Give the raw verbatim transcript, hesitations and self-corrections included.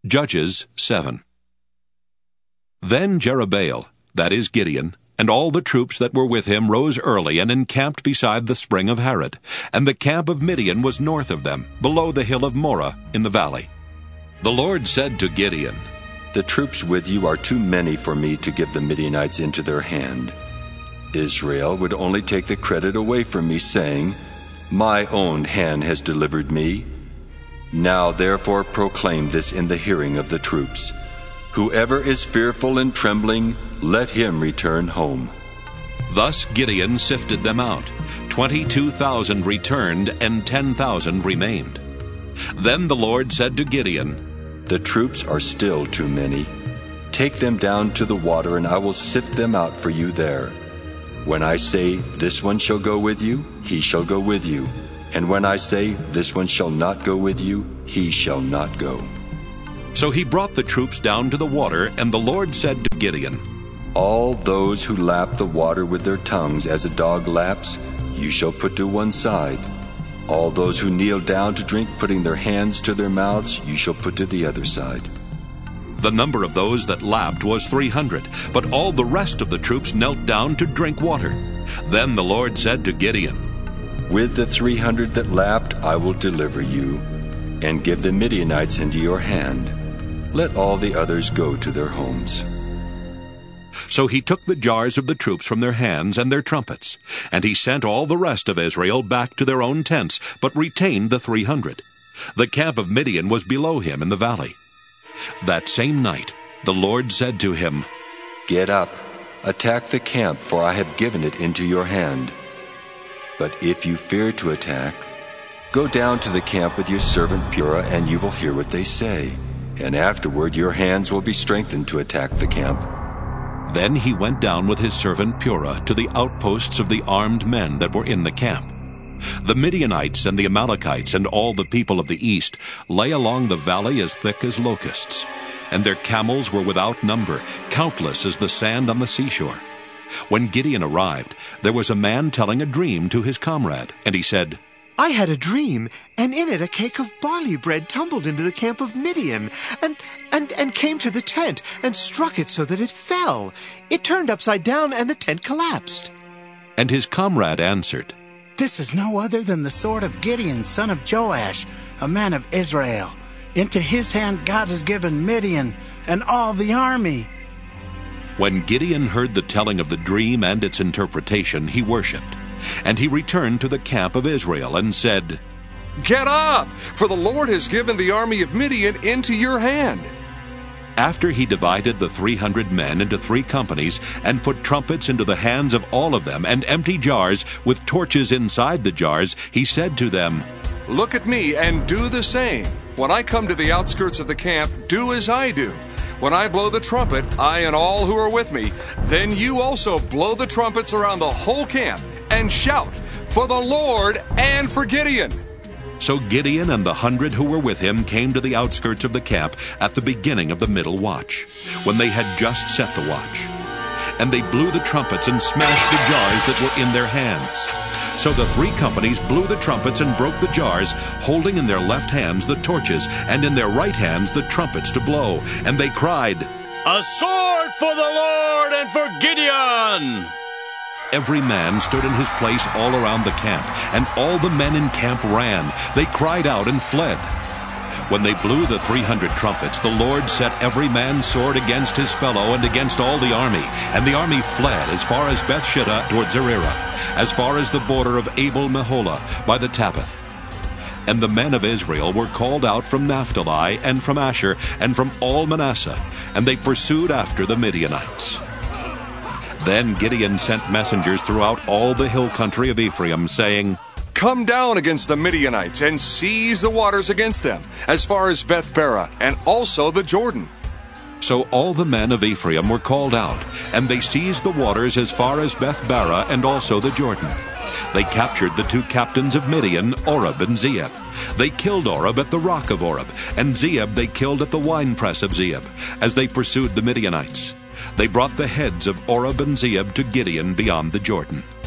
Judges seven. Then Jerubbaal, that is Gideon, and all the troops that were with him rose early and encamped beside the spring of Harod, and the camp of Midian was north of them, below the hill of Moreh in the valley. The Lord said to Gideon, The troops with you are too many for me to give the Midianites into their hand. Israel would only take the credit away from me, saying, My own hand has delivered me. Now therefore proclaim this in the hearing of the troops. Whoever is fearful and trembling, let him return home. Thus Gideon sifted them out. Twenty-two thousand returned, and ten thousand remained. Then the Lord said to Gideon, The troops are still too many. Take them down to the water, and I will sift them out for you there. When I say, This one shall go with you, he shall go with you. And when I say, This one shall not go with you, he shall not go. So he brought the troops down to the water, and the Lord said to Gideon, All those who lap the water with their tongues as a dog laps, you shall put to one side. All those who kneel down to drink, putting their hands to their mouths, you shall put to the other side. The number of those that lapped was three hundred, but all the rest of the troops knelt down to drink water. Then the Lord said to Gideon, With the three hundred that lapped I will deliver you, and give the Midianites into your hand. Let all the others go to their homes. So he took the jars of the troops from their hands and their trumpets, and he sent all the rest of Israel back to their own tents, but retained the three hundred. The camp of Midian was below him in the valley. That same night the Lord said to him, Get up, attack the camp, for I have given it into your hand. But if you fear to attack, go down to the camp with your servant Purah, and you will hear what they say. And afterward your hands will be strengthened to attack the camp. Then he went down with his servant Purah to the outposts of the armed men that were in the camp. The Midianites and the Amalekites and all the people of the east lay along the valley as thick as locusts, and their camels were without number, countless as the sand on the seashore. When Gideon arrived, there was a man telling a dream to his comrade, and he said, I had a dream, and in it a cake of barley bread tumbled into the camp of Midian, and, and, and came to the tent, and struck it so that it fell. It turned upside down, and the tent collapsed. And his comrade answered, This is no other than the sword of Gideon, son of Joash, a man of Israel. Into his hand God has given Midian and all the army. When Gideon heard the telling of the dream and its interpretation, he worshipped. And he returned to the camp of Israel and said, Get up, for the Lord has given the army of Midian into your hand. After he divided the three hundred men into three companies, and put trumpets into the hands of all of them, and empty jars with torches inside the jars, he said to them, Look at me and do the same. When I come to the outskirts of the camp, do as I do. When I blow the trumpet, I and all who are with me, then you also blow the trumpets around the whole camp, and shout, For the Lord and for Gideon. So Gideon and the hundred who were with him came to the outskirts of the camp at the beginning of the middle watch, when they had just set the watch. And they blew the trumpets and smashed the jars that were in their hands. So the three companies blew the trumpets and broke the jars, holding in their left hands the torches, and in their right hands the trumpets to blow. And they cried, A sword for the Lord and for Gideon! Every man stood in his place all around the camp, and all the men in camp ran. They cried out and fled. When they blew the three hundred trumpets, the Lord set every man's sword against his fellow and against all the army. And the army fled as far as Bethshittah toward Zererah, as far as the border of Abel-Meholah by the Tabbath. And the men of Israel were called out from Naphtali and from Asher and from all Manasseh, and they pursued after the Midianites. Then Gideon sent messengers throughout all the hill country of Ephraim, saying, Come down against the Midianites and seize the waters against them, as far as Beth-barah, and also the Jordan. So all the men of Ephraim were called out, and they seized the waters as far as Beth-barah and also the Jordan. They captured the two captains of Midian, Oreb and Zeeb. They killed Oreb at the rock of Oreb, and Zeeb they killed at the winepress of Zeeb, as they pursued the Midianites. They brought the heads of Oreb and Zeeb to Gideon beyond the Jordan.